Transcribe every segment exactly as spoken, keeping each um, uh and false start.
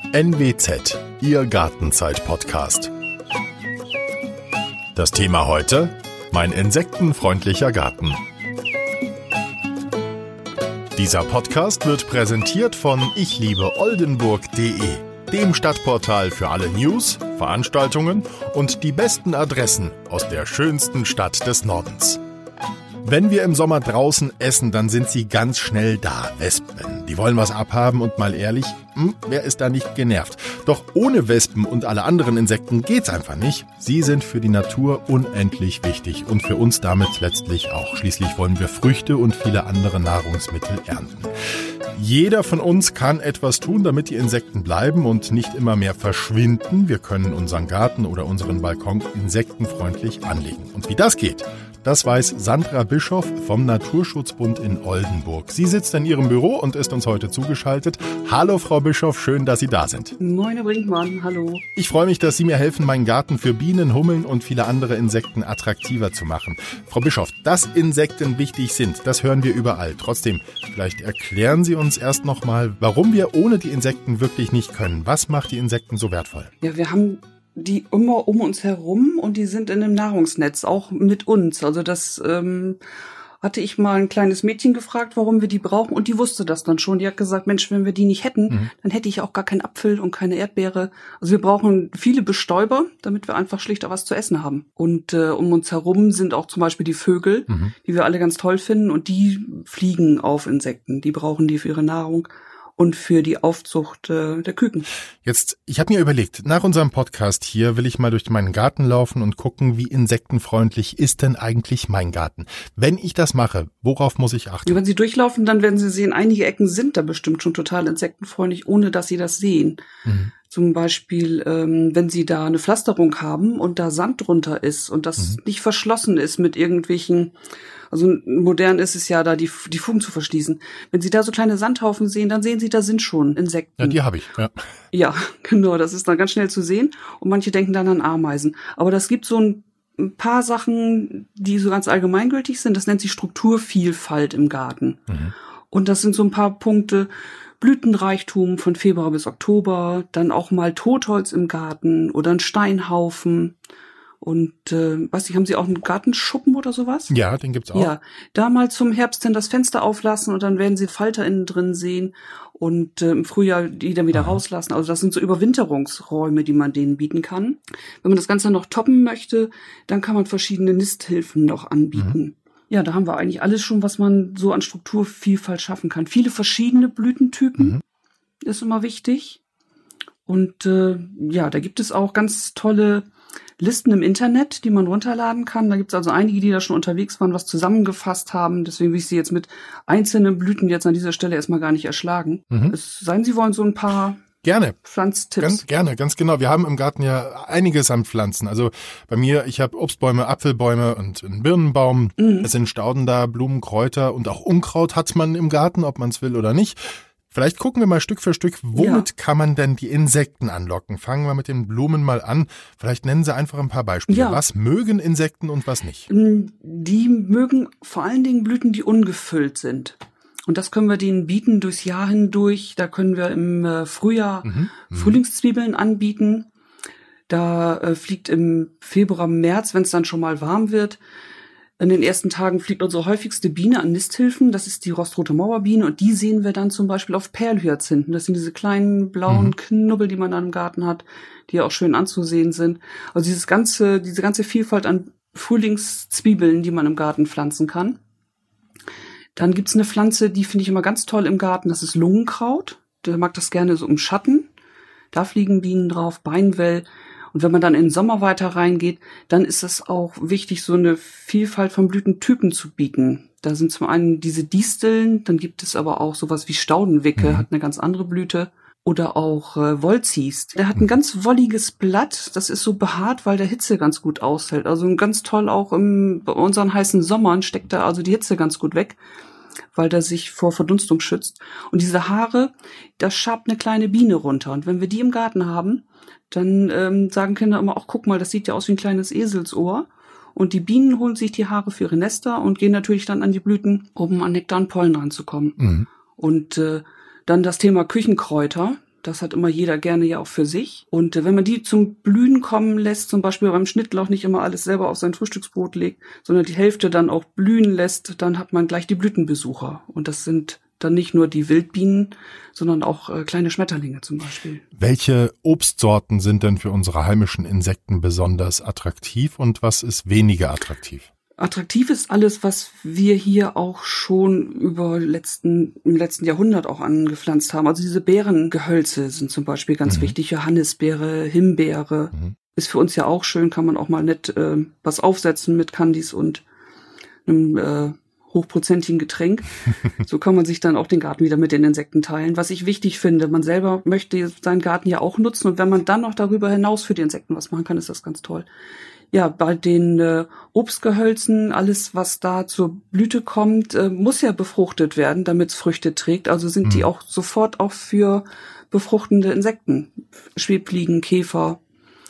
N W Z, Ihr Gartenzeit-Podcast. Das Thema heute: Mein insektenfreundlicher Garten. Dieser Podcast wird präsentiert von ich liebe oldenburg punkt de, dem Stadtportal für alle News, Veranstaltungen und die besten Adressen aus der schönsten Stadt des Nordens. Wenn wir im Sommer draußen essen, dann sind sie ganz schnell da, Wespen. Die wollen was abhaben und mal ehrlich, hm, wer ist da nicht genervt? Doch ohne Wespen und alle anderen Insekten geht's einfach nicht. Sie sind für die Natur unendlich wichtig und für uns damit letztlich auch. Schließlich wollen wir Früchte und viele andere Nahrungsmittel ernten. Jeder von uns kann etwas tun, damit die Insekten bleiben und nicht immer mehr verschwinden. Wir können unseren Garten oder unseren Balkon insektenfreundlich anlegen. Und wie das geht, das weiß Sandra Bischoff vom Naturschutzbund in Oldenburg. Sie sitzt in ihrem Büro und ist uns heute zugeschaltet. Hallo Frau Bischoff, schön, dass Sie da sind. Moin, Herr Brinkmann, hallo. Ich freue mich, dass Sie mir helfen, meinen Garten für Bienen, Hummeln und viele andere Insekten attraktiver zu machen. Frau Bischoff, dass Insekten wichtig sind, das hören wir überall. Trotzdem, vielleicht erklären Sie uns erst noch mal, warum wir ohne die Insekten wirklich nicht können. Was macht die Insekten so wertvoll? Ja, wir haben die immer um uns herum und die sind in einem Nahrungsnetz, auch mit uns. Also das ähm, hatte ich mal ein kleines Mädchen gefragt, warum wir die brauchen, und die wusste das dann schon. Die hat gesagt, Mensch, wenn wir die nicht hätten, mhm. dann hätte ich auch gar keinen Apfel und keine Erdbeere. Also wir brauchen viele Bestäuber, damit wir einfach schlicht auch was zu essen haben. Und äh, um uns herum sind auch zum Beispiel die Vögel, mhm. die wir alle ganz toll finden, und die fliegen auf Insekten. Die brauchen die für ihre Nahrung und für die Aufzucht äh, der Küken. Jetzt, ich habe mir überlegt, nach unserem Podcast hier will ich mal durch meinen Garten laufen und gucken, wie insektenfreundlich ist denn eigentlich mein Garten. Wenn ich das mache, worauf muss ich achten? Ja, wenn Sie durchlaufen, dann werden Sie sehen, einige Ecken sind da bestimmt schon total insektenfreundlich, ohne dass Sie das sehen. Mhm. Zum Beispiel, ähm, wenn Sie da eine Pflasterung haben und da Sand drunter ist und das mhm. nicht verschlossen ist mit irgendwelchen, also modern ist es ja, da die, die Fugen zu verschließen. Wenn Sie da so kleine Sandhaufen sehen, dann sehen Sie, da sind schon Insekten. Ja, die habe ich, ja. Ja, genau, das ist dann ganz schnell zu sehen und manche denken dann an Ameisen. Aber das gibt so ein ein paar Sachen, die so ganz allgemeingültig sind. Das nennt sich Strukturvielfalt im Garten. Mhm. Und das sind so ein paar Punkte: Blütenreichtum von Februar bis Oktober, dann auch mal Totholz im Garten oder ein Steinhaufen. Und, äh, weiß nicht, haben Sie auch einen Gartenschuppen oder sowas? Ja, den gibt's auch. Ja, da mal zum Herbst hin das Fenster auflassen und dann werden Sie Falter innen drin sehen und äh, im Frühjahr die dann wieder Aha. rauslassen. Also das sind so Überwinterungsräume, die man denen bieten kann. Wenn man das Ganze noch toppen möchte, dann kann man verschiedene Nisthilfen noch anbieten. Mhm. Ja, da haben wir eigentlich alles schon, was man so an Strukturvielfalt schaffen kann. Viele verschiedene Blütentypen mhm. ist immer wichtig. Und äh, ja, da gibt es auch ganz tolle Listen im Internet, die man runterladen kann. Da gibt es also einige, die da schon unterwegs waren, was zusammengefasst haben. Deswegen will ich Sie jetzt mit einzelnen Blüten jetzt an dieser Stelle erstmal gar nicht erschlagen. Mhm. Es sei denn, Sie wollen so ein paar Gerne. Pflanztipps. Ganz gerne, ganz genau. Wir haben im Garten ja einiges an Pflanzen. Also bei mir, ich habe Obstbäume, Apfelbäume und einen Birnenbaum. Mhm. Es sind Stauden da, Blumen, Kräuter und auch Unkraut hat man im Garten, ob man es will oder nicht. Vielleicht gucken wir mal Stück für Stück, womit ja. kann man denn die Insekten anlocken? Fangen wir mit den Blumen mal an. Vielleicht nennen Sie einfach ein paar Beispiele. Ja. Was mögen Insekten und was nicht? Die mögen vor allen Dingen Blüten, die ungefüllt sind. Und das können wir denen bieten durchs Jahr hindurch. Da können wir im Frühjahr mhm. Frühlingszwiebeln anbieten. Da äh, fliegt im Februar, März, wenn es dann schon mal warm wird, in den ersten Tagen fliegt unsere häufigste Biene an Nisthilfen. Das ist die rostrote Mauerbiene. Und die sehen wir dann zum Beispiel auf Perlhyazinthen. Das sind diese kleinen blauen mhm. Knubbel, die man dann im Garten hat, die auch schön anzusehen sind. Also dieses ganze, diese ganze Vielfalt an Frühlingszwiebeln, die man im Garten pflanzen kann. Dann gibt's eine Pflanze, die finde ich immer ganz toll im Garten. Das ist Lungenkraut. Der mag das gerne so im Schatten. Da fliegen Bienen drauf, Beinwell. Und wenn man dann in den Sommer weiter reingeht, dann ist es auch wichtig, so eine Vielfalt von Blütentypen zu bieten. Da sind zum einen diese Disteln, dann gibt es aber auch sowas wie Staudenwicke, mhm. hat eine ganz andere Blüte. Oder auch äh, Wollzies. Der hat ein ganz wolliges Blatt, das ist so behaart, weil der Hitze ganz gut aushält. Also ganz toll auch im, bei unseren heißen Sommern steckt da also die Hitze ganz gut weg, weil der sich vor Verdunstung schützt. Und diese Haare, da schabt eine kleine Biene runter. Und wenn wir die im Garten haben, dann ähm, sagen Kinder immer, ach guck mal, das sieht ja aus wie ein kleines Eselsohr. Und die Bienen holen sich die Haare für ihre Nester und gehen natürlich dann an die Blüten, um an Nektar und Pollen ranzukommen. Mhm. Und äh, dann das Thema Küchenkräuter. Das hat immer jeder gerne ja auch für sich. Und äh, wenn man die zum Blühen kommen lässt, zum Beispiel beim Schnittlauch nicht immer alles selber auf sein Frühstücksbrot legt, sondern die Hälfte dann auch blühen lässt, dann hat man gleich die Blütenbesucher. Und das sind dann nicht nur die Wildbienen, sondern auch äh, kleine Schmetterlinge zum Beispiel. Welche Obstsorten sind denn für unsere heimischen Insekten besonders attraktiv und was ist weniger attraktiv? Attraktiv ist alles, was wir hier auch schon über letzten, im letzten Jahrhundert auch angepflanzt haben. Also diese Beerengehölze sind zum Beispiel ganz mhm. wichtig. Johannisbeere, Himbeere. Mhm. Ist für uns ja auch schön, kann man auch mal nett äh, was aufsetzen mit Candies und einem äh, hochprozentigen Getränk. So kann man sich dann auch den Garten wieder mit den Insekten teilen. Was ich wichtig finde, man selber möchte seinen Garten ja auch nutzen. Und wenn man dann noch darüber hinaus für die Insekten was machen kann, ist das ganz toll. Ja, bei den äh, Obstgehölzen, alles, was da zur Blüte kommt, äh, muss ja befruchtet werden, damit es Früchte trägt. Also sind mhm. die auch sofort auch für befruchtende Insekten, Schwebfliegen, Käfer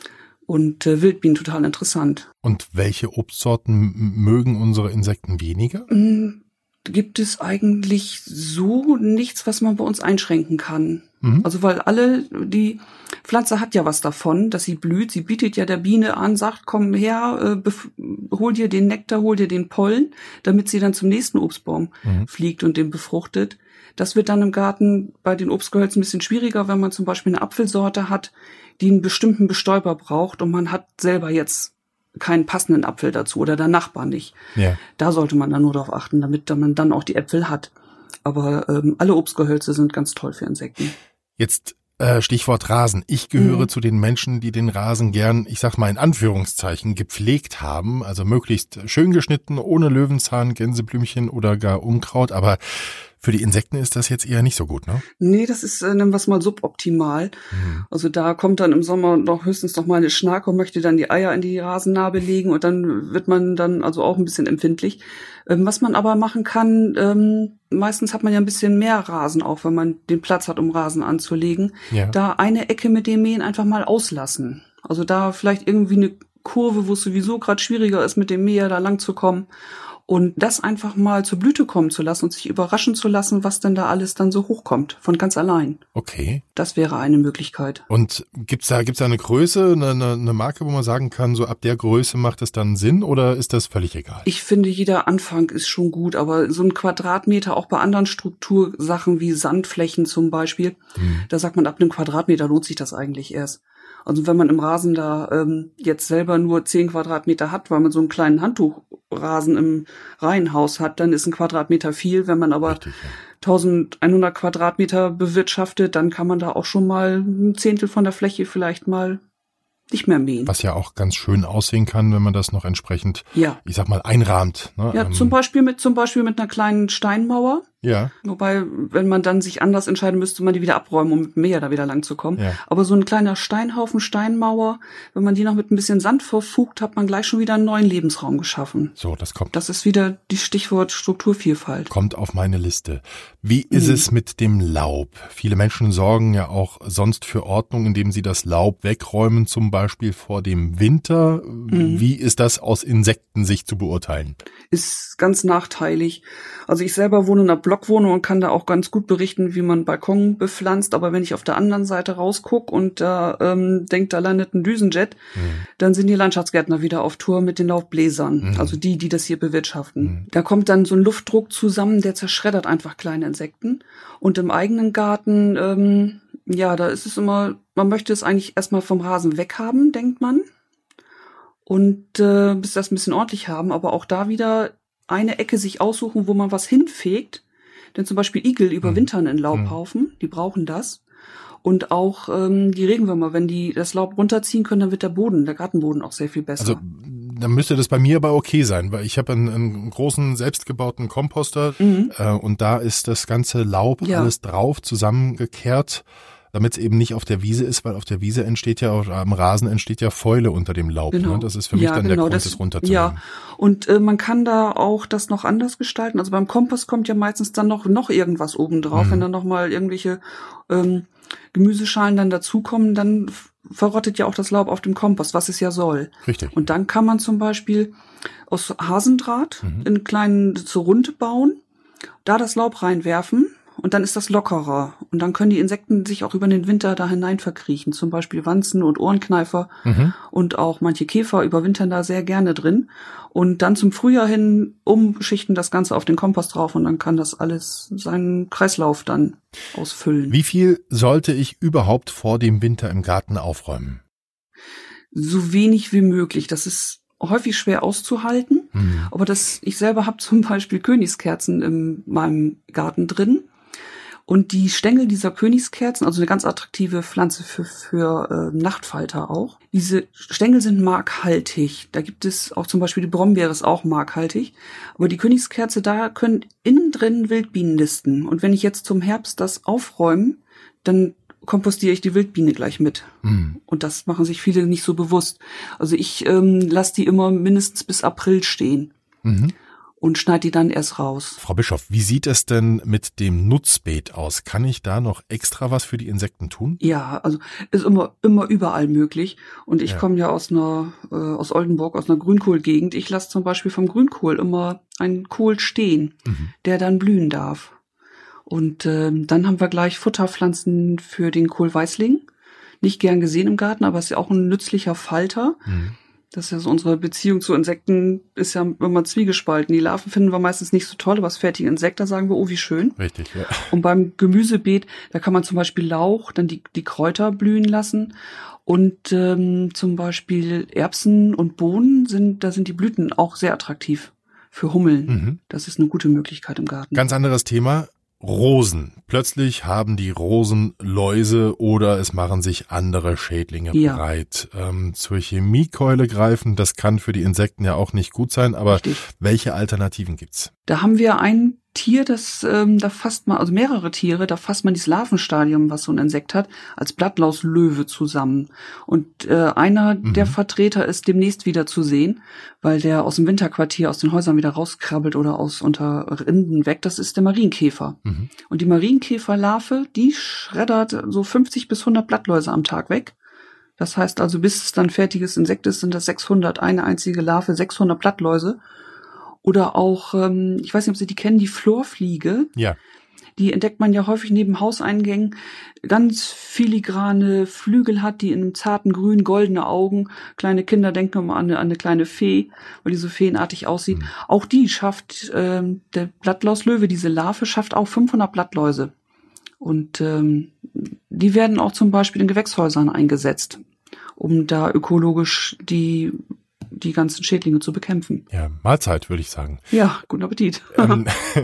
und äh, Wildbienen total interessant. Und welche Obstsorten m- mögen unsere Insekten weniger? Mhm. Gibt es eigentlich so nichts, was man bei uns einschränken kann. Mhm. Also weil alle, die Pflanze hat ja was davon, dass sie blüht. Sie bietet ja der Biene an, sagt, komm her, äh, bef- hol dir den Nektar, hol dir den Pollen, damit sie dann zum nächsten Obstbaum mhm. fliegt und den befruchtet. Das wird dann im Garten bei den Obstgehölzen ein bisschen schwieriger, wenn man zum Beispiel eine Apfelsorte hat, die einen bestimmten Bestäuber braucht und man hat selber jetzt keinen passenden Apfel dazu oder der Nachbar nicht. Ja. Da sollte man dann nur darauf achten, damit man dann auch die Äpfel hat. Aber ähm, alle Obstgehölze sind ganz toll für Insekten. Jetzt äh, Stichwort Rasen. Ich gehöre mhm. zu den Menschen, die den Rasen gern, ich sag mal in Anführungszeichen, gepflegt haben. Also möglichst schön geschnitten, ohne Löwenzahn, Gänseblümchen oder gar Unkraut. Aber für die Insekten ist das jetzt eher nicht so gut, ne? Nee, das ist, äh, nennen wir es mal, suboptimal. Mhm. Also da kommt dann im Sommer noch höchstens noch mal eine Schnake und möchte dann die Eier in die Rasennarbe legen und dann wird man dann also auch ein bisschen empfindlich. Ähm, was man aber machen kann, ähm, meistens hat man ja ein bisschen mehr Rasen auch, wenn man den Platz hat, um Rasen anzulegen. Ja. Da eine Ecke mit dem Mähen einfach mal auslassen. Also da vielleicht irgendwie eine Kurve, wo es sowieso gerade schwieriger ist, mit dem Mäher da lang zu kommen. Und das einfach mal zur Blüte kommen zu lassen und sich überraschen zu lassen, was denn da alles dann so hochkommt, von ganz allein. Okay. Das wäre eine Möglichkeit. Und gibt's da, gibt's da eine Größe, eine, eine Marke, wo man sagen kann, so ab der Größe macht es dann Sinn oder ist das völlig egal? Ich finde, jeder Anfang ist schon gut, aber so ein Quadratmeter, auch bei anderen Struktursachen wie Sandflächen zum Beispiel, hm. da sagt man, ab einem Quadratmeter lohnt sich das eigentlich erst. Also wenn man im Rasen da ähm, jetzt selber nur zehn Quadratmeter hat, weil man so einen kleinen Handtuchrasen im Reihenhaus hat, dann ist ein Quadratmeter viel. Wenn man aber Richtig, ja. eintausendeinhundert Quadratmeter bewirtschaftet, dann kann man da auch schon mal ein Zehntel von der Fläche vielleicht mal nicht mehr mähen. Was ja auch ganz schön aussehen kann, wenn man das noch entsprechend, ja. ich sag mal, einrahmt. Ne? Ja, ähm, zum Beispiel mit zum Beispiel mit einer kleinen Steinmauer. Ja. Wobei, wenn man dann sich anders entscheiden müsste, man die wieder abräumen, um mit dem Mäher da wieder lang zu kommen. Ja. Aber so ein kleiner Steinhaufen, Steinmauer, wenn man die noch mit ein bisschen Sand verfugt, hat man gleich schon wieder einen neuen Lebensraum geschaffen. So, das kommt. Das ist wieder die Stichwort Strukturvielfalt. Kommt auf meine Liste. Wie ist mhm. es mit dem Laub? Viele Menschen sorgen ja auch sonst für Ordnung, indem sie das Laub wegräumen, zum Beispiel vor dem Winter. Mhm. Wie ist das aus Insektensicht zu beurteilen? Ist ganz nachteilig. Also ich selber wohne in einer Blockwohnung und kann da auch ganz gut berichten, wie man Balkon bepflanzt. Aber wenn ich auf der anderen Seite rausgucke und da ähm, denkt, da landet ein Düsenjet, mhm. dann sind die Landschaftsgärtner wieder auf Tour mit den Laubbläsern. Mhm. Also die, die das hier bewirtschaften. Mhm. Da kommt dann so ein Luftdruck zusammen, der zerschreddert einfach kleine Insekten. Und im eigenen Garten, ähm, ja, da ist es immer, man möchte es eigentlich erstmal vom Rasen weghaben, denkt man. Und äh, bis das ein bisschen ordentlich haben, aber auch da wieder eine Ecke sich aussuchen, wo man was hinfegt. Denn zum Beispiel Igel überwintern in Laubhaufen, die brauchen das. Und auch ähm, die Regenwürmer, wenn die das Laub runterziehen können, dann wird der Boden, der Gartenboden auch sehr viel besser. Also dann müsste das bei mir aber okay sein, weil ich habe einen, einen großen selbstgebauten Komposter mhm. äh, und da ist das ganze Laub ja. alles drauf zusammengekehrt, damit es eben nicht auf der Wiese ist, weil auf der Wiese entsteht ja, oder am Rasen entsteht ja Fäule unter dem Laub. Genau. Ne? Das ist für mich ja, dann genau. der Grund, das, das runterzunehmen. Ja, und äh, man kann da auch das noch anders gestalten. Also beim Kompost kommt ja meistens dann noch noch irgendwas oben drauf. Mhm. Wenn dann noch mal irgendwelche ähm, Gemüseschalen dann dazukommen, dann verrottet ja auch das Laub auf dem Kompost, was es ja soll. Richtig. Und dann kann man zum Beispiel aus Hasendraht mhm. in kleinen zur Runde bauen, da das Laub reinwerfen und dann ist das lockerer. Und dann können die Insekten sich auch über den Winter da hinein verkriechen. Zum Beispiel Wanzen und Ohrenkneifer mhm. und auch manche Käfer überwintern da sehr gerne drin. Und dann zum Frühjahr hin umschichten das Ganze auf den Kompost drauf und dann kann das alles seinen Kreislauf dann ausfüllen. Wie viel sollte ich überhaupt vor dem Winter im Garten aufräumen? So wenig wie möglich. Das ist häufig schwer auszuhalten. Mhm. Aber das, ich selber habe zum Beispiel Königskerzen in meinem Garten drin. Und die Stängel dieser Königskerzen, also eine ganz attraktive Pflanze für, für äh, Nachtfalter auch. Diese Stängel sind markhaltig. Da gibt es auch zum Beispiel die Brombeere ist auch markhaltig. Aber die Königskerze, da können innen drin Wildbienen nisten. Und wenn ich jetzt zum Herbst das aufräume, dann kompostiere ich die Wildbiene gleich mit. Mhm. Und das machen sich viele nicht so bewusst. Also ich ähm, lasse die immer mindestens bis April stehen. Mhm. Und schneide die dann erst raus. Frau Bischoff, wie sieht es denn mit dem Nutzbeet aus? Kann ich da noch extra was für die Insekten tun? Ja, also ist immer immer überall möglich. Und ich ja. komme ja aus einer äh, aus Oldenburg, aus einer Grünkohlgegend. Ich lasse zum Beispiel vom Grünkohl immer einen Kohl stehen, mhm. der dann blühen darf. Und ähm, dann haben wir gleich Futterpflanzen für den Kohlweißling. Nicht gern gesehen im Garten, aber ist ja auch ein nützlicher Falter. Mhm. Das ist ja so unsere Beziehung zu Insekten, ist ja immer zwiegespalten. Die Larven finden wir meistens nicht so toll, aber das fertige Insekt, da sagen wir, oh, wie schön. Richtig, ja. Und beim Gemüsebeet, da kann man zum Beispiel Lauch, dann die, die Kräuter blühen lassen. Und ähm, zum Beispiel Erbsen und Bohnen, sind, da sind die Blüten auch sehr attraktiv für Hummeln. Mhm. Das ist eine gute Möglichkeit im Garten. Ganz anderes Thema. Rosen. Plötzlich haben die Rosen Läuse oder es machen sich andere Schädlinge ja. breit. Ähm, zur Chemiekeule greifen, das kann für die Insekten ja auch nicht gut sein, aber Richtig. Welche Alternativen gibt's? Da haben wir ein Tier, das ähm, da fasst man, also mehrere Tiere, da fasst man dieses Larvenstadium, was so ein Insekt hat, als Blattlauslöwe zusammen. Und äh, einer mhm. der Vertreter ist demnächst wieder zu sehen, weil der aus dem Winterquartier, aus den Häusern wieder rauskrabbelt oder aus unter Rinden weg. Das ist der Marienkäfer. Mhm. Und die Marienkäferlarve, die schreddert so fünfzig bis hundert Blattläuse am Tag weg. Das heißt also, bis es dann fertiges Insekt ist, sind das sechshundert, eine einzige Larve, sechshundert Blattläuse. Oder auch, ähm, ich weiß nicht, ob Sie die kennen, die Florfliege. Ja. Die entdeckt man ja häufig neben Hauseingängen. Ganz filigrane Flügel hat, die in einem zarten Grün, goldene Augen. Kleine Kinder denken immer an eine, an eine kleine Fee, weil die so feenartig aussieht. Mhm. Auch die schafft, ähm, der Blattlauslöwe, diese Larve, schafft auch fünfhundert Blattläuse. Und ähm, die werden auch zum Beispiel in Gewächshäusern eingesetzt, um da ökologisch die die ganzen Schädlinge zu bekämpfen. Ja, Mahlzeit, würde ich sagen. Ja, guten Appetit. Ähm,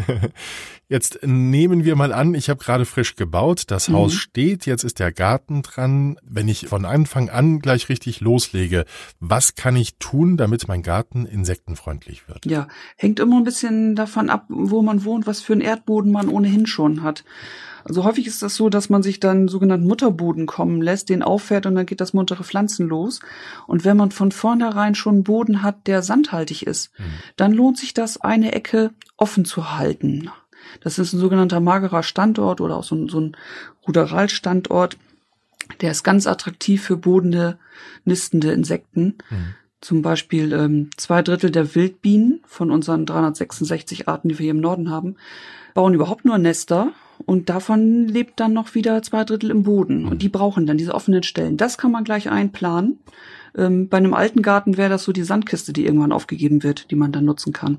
jetzt nehmen wir mal an, ich habe gerade frisch gebaut, das Haus mhm. steht, jetzt ist der Garten dran. Wenn ich von Anfang an gleich richtig loslege, was kann ich tun, damit mein Garten insektenfreundlich wird? Ja, hängt immer ein bisschen davon ab, wo man wohnt, was für einen Erdboden man ohnehin schon hat. Also häufig ist das so, dass man sich dann sogenannten Mutterboden kommen lässt, den auffährt und dann geht das muntere Pflanzen los. Und wenn man von vornherein schon einen Boden hat, der sandhaltig ist, mhm. dann lohnt sich das, eine Ecke offen zu halten. Das ist ein sogenannter magerer Standort oder auch so ein, so ein Ruderalstandort. Der ist ganz attraktiv für bodende, nistende Insekten. Mhm. Zum Beispiel ähm, zwei Drittel der Wildbienen von unseren dreihundertsechsundsechzig Arten, die wir hier im Norden haben, bauen überhaupt nur Nester. Und davon lebt dann noch wieder zwei Drittel im Boden. Und die brauchen dann diese offenen Stellen. Das kann man gleich einplanen. Ähm, bei einem alten Garten wäre das so die Sandkiste, die irgendwann aufgegeben wird, die man dann nutzen kann.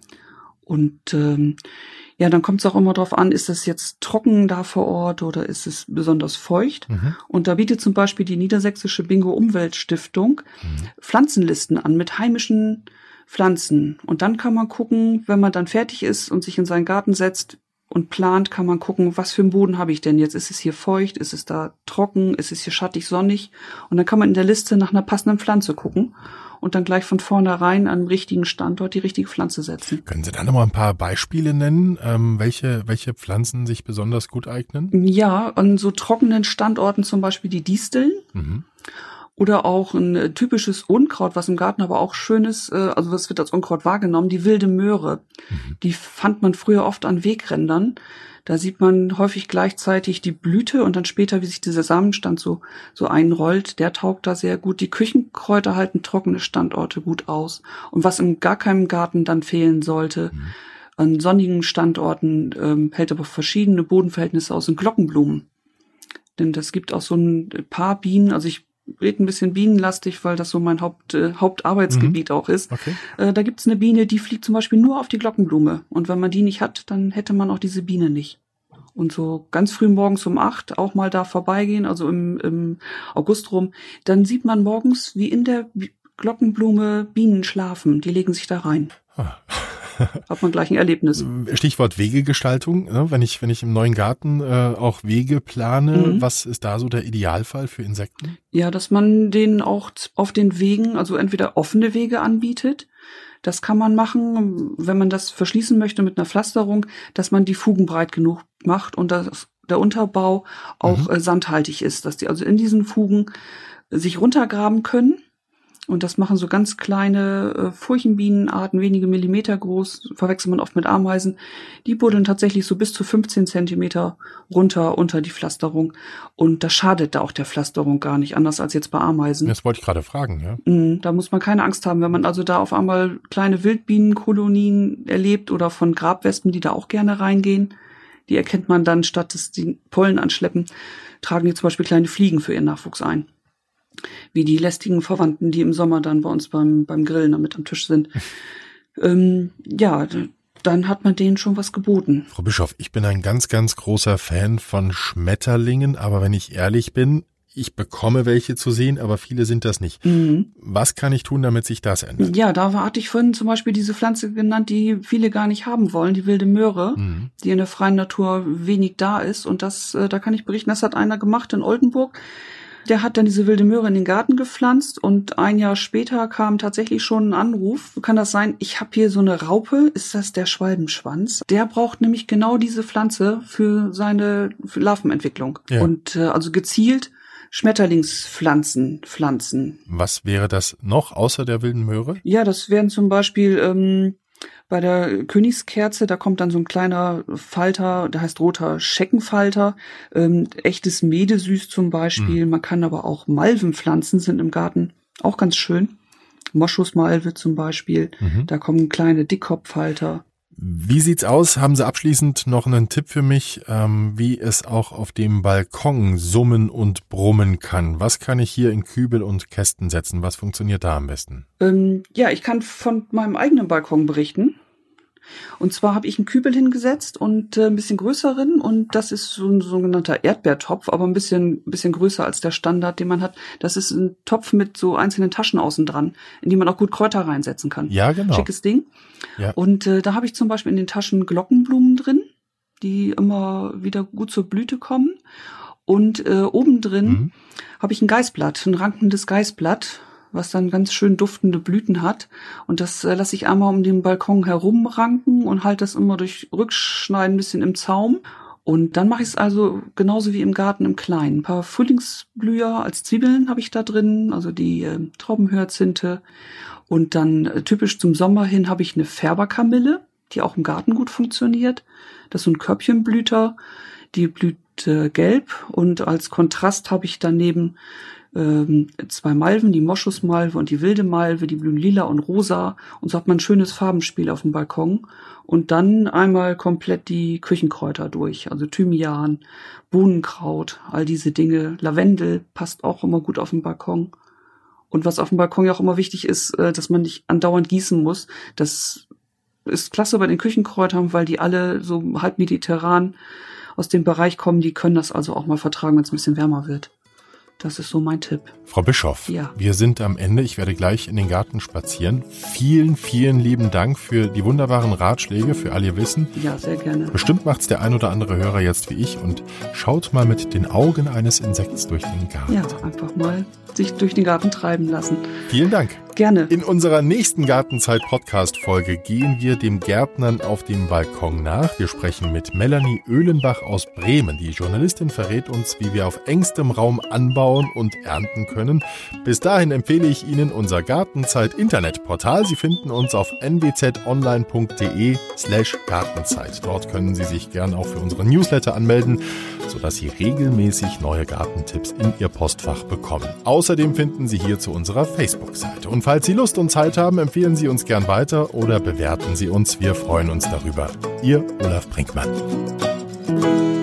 Und ähm, ja, dann kommt es auch immer drauf an, ist es jetzt trocken da vor Ort oder ist es besonders feucht? Mhm. Und da bietet zum Beispiel die Niedersächsische Bingo-Umweltstiftung mhm. Pflanzenlisten an mit heimischen Pflanzen. Und dann kann man gucken, wenn man dann fertig ist und sich in seinen Garten setzt, und plant, kann man gucken, was für einen Boden habe ich denn jetzt? Ist es hier feucht? Ist es da trocken? Ist es hier schattig, sonnig? Und dann kann man in der Liste nach einer passenden Pflanze gucken und dann gleich von vornherein an den richtigen Standort die richtige Pflanze setzen. Können Sie da noch mal ein paar Beispiele nennen, ähm, welche, welche Pflanzen sich besonders gut eignen? Ja, an so trockenen Standorten zum Beispiel die Disteln. Mhm. Oder auch ein typisches Unkraut, was im Garten aber auch schön ist, also was wird als Unkraut wahrgenommen, die wilde Möhre. Mhm. Die fand man früher oft an Wegrändern. Da sieht man häufig gleichzeitig die Blüte und dann später, wie sich dieser Samenstand so so einrollt. Der taugt da sehr gut. Die Küchenkräuter halten trockene Standorte gut aus. Und was in gar keinem Garten dann fehlen sollte, mhm. An sonnigen Standorten ähm, hält aber verschiedene Bodenverhältnisse aus, sind Glockenblumen. Denn das gibt auch so ein paar Bienen, also ich rede ein bisschen bienenlastig, weil das so mein Haupt, äh, Hauptarbeitsgebiet mhm. auch ist. Okay. Äh, da gibt's eine Biene, die fliegt zum Beispiel nur auf die Glockenblume. Und wenn man die nicht hat, dann hätte man auch diese Biene nicht. Und so ganz früh morgens um acht auch mal da vorbeigehen, also im, im August rum, dann sieht man morgens, wie in der Glockenblume Bienen schlafen. Die legen sich da rein. Ah. Hat man gleich ein Erlebnis. Stichwort Wegegestaltung, ne? wenn ich wenn ich im neuen Garten äh, auch Wege plane, mhm. was ist da so der Idealfall für Insekten? Ja, dass man denen auch auf den Wegen, also entweder offene Wege anbietet, das kann man machen, wenn man das verschließen möchte mit einer Pflasterung, dass man die Fugen breit genug macht und dass der Unterbau auch mhm. äh, sandhaltig ist, dass die also in diesen Fugen sich runtergraben können. Und das machen so ganz kleine äh, Furchenbienenarten, wenige Millimeter groß, verwechselt man oft mit Ameisen. Die buddeln tatsächlich so bis zu fünfzehn Zentimeter runter unter die Pflasterung. Und das schadet da auch der Pflasterung gar nicht, anders als jetzt bei Ameisen. Das wollte ich gerade fragen, ja. Mhm, da muss man keine Angst haben, wenn man also da auf einmal kleine Wildbienenkolonien erlebt oder von Grabwespen, die da auch gerne reingehen. Die erkennt man dann, statt dass die Pollen anschleppen, tragen die zum Beispiel kleine Fliegen für ihren Nachwuchs ein. Wie die lästigen Verwandten, die im Sommer dann bei uns beim beim Grillen damit am Tisch sind. ähm, ja, dann hat man denen schon was geboten. Frau Bischof, ich bin ein ganz, ganz großer Fan von Schmetterlingen, aber wenn ich ehrlich bin, ich bekomme welche zu sehen, aber viele sind das nicht. Mhm. Was kann ich tun, damit sich das ändert? Ja, da hatte ich vorhin zum Beispiel diese Pflanze genannt, die viele gar nicht haben wollen, die wilde Möhre, mhm. die in der freien Natur wenig da ist. Und das, äh, da kann ich berichten, das hat einer gemacht in Oldenburg. Der hat dann diese wilde Möhre in den Garten gepflanzt und ein Jahr später kam tatsächlich schon ein Anruf. Kann das sein, ich habe hier so eine Raupe, ist das der Schwalbenschwanz? Der braucht nämlich genau diese Pflanze für seine für Larvenentwicklung. Ja. Und äh, also gezielt Schmetterlingspflanzen pflanzen. Was wäre das noch außer der wilden Möhre? Ja, das wären zum Beispiel ähm, bei der Königskerze, da kommt dann so ein kleiner Falter, der heißt roter Scheckenfalter, ähm, echtes Medesüß zum Beispiel. Mhm. Man kann aber auch Malven pflanzen, sind im Garten auch ganz schön. Moschusmalve zum Beispiel, mhm. da kommen kleine Dickkopffalter. Wie sieht's aus? Haben Sie abschließend noch einen Tipp für mich, ähm, wie es auch auf dem Balkon summen und brummen kann? Was kann ich hier in Kübel und Kästen setzen? Was funktioniert da am besten? Ähm, ja, ich kann von meinem eigenen Balkon berichten. Und zwar habe ich einen Kübel hingesetzt und äh, ein bisschen größeren und das ist so ein sogenannter Erdbeertopf, aber ein bisschen ein bisschen größer als der Standard, den man hat. Das ist ein Topf mit so einzelnen Taschen außen dran, in die man auch gut Kräuter reinsetzen kann. Ja, genau. Schickes Ding. Ja. Und äh, da habe ich zum Beispiel in den Taschen Glockenblumen drin, die immer wieder gut zur Blüte kommen. Und äh, oben drin mhm. habe ich ein Geißblatt, ein rankendes Geißblatt, was dann ganz schön duftende Blüten hat. Und das äh, lasse ich einmal um den Balkon herumranken und halte das immer durch Rückschneiden ein bisschen im Zaum. Und dann mache ich es also genauso wie im Garten im Kleinen. Ein paar Frühlingsblüher als Zwiebeln habe ich da drin, also die äh, Traubenhyazinthe. Und dann äh, typisch zum Sommer hin habe ich eine Färberkamille, die auch im Garten gut funktioniert. Das ist so ein Körbchenblüter, die blüht äh, gelb. Und als Kontrast habe ich daneben ähm, zwei Malven, die Moschusmalve und die wilde Malve, die blühen lila und rosa. Und so hat man ein schönes Farbenspiel auf dem Balkon. Und dann einmal komplett die Küchenkräuter durch, also Thymian, Bohnenkraut, all diese Dinge. Lavendel passt auch immer gut auf den Balkon. Und was auf dem Balkon ja auch immer wichtig ist, dass man nicht andauernd gießen muss. Das ist klasse bei den Küchenkräutern, weil die alle so halb mediterran aus dem Bereich kommen. Die können das also auch mal vertragen, wenn es ein bisschen wärmer wird. Das ist so mein Tipp. Frau Bischof, ja. Wir sind am Ende. Ich werde gleich in den Garten spazieren. Vielen, vielen lieben Dank für die wunderbaren Ratschläge, für all Ihr Wissen. Ja, sehr gerne. Bestimmt macht's der ein oder andere Hörer jetzt wie ich und schaut mal mit den Augen eines Insekts durch den Garten. Ja, einfach mal sich durch den Garten treiben lassen. Vielen Dank. Gerne. In unserer nächsten Gartenzeit-Podcast-Folge gehen wir dem Gärtnern auf dem Balkon nach. Wir sprechen mit Melanie Oehlenbach aus Bremen. Die Journalistin verrät uns, wie wir auf engstem Raum anbauen und ernten können. Bis dahin empfehle ich Ihnen unser Gartenzeit-Internetportal. Sie finden uns auf n w z online punkt d e slash Gartenzeit. Dort können Sie sich gern auch für unsere Newsletter anmelden, sodass Sie regelmäßig neue Gartentipps in Ihr Postfach bekommen. Außerdem finden Sie hierzu unserer Facebook-Seite. Und falls Sie Lust und Zeit haben, empfehlen Sie uns gern weiter oder bewerten Sie uns. Wir freuen uns darüber. Ihr Olaf Brinkmann.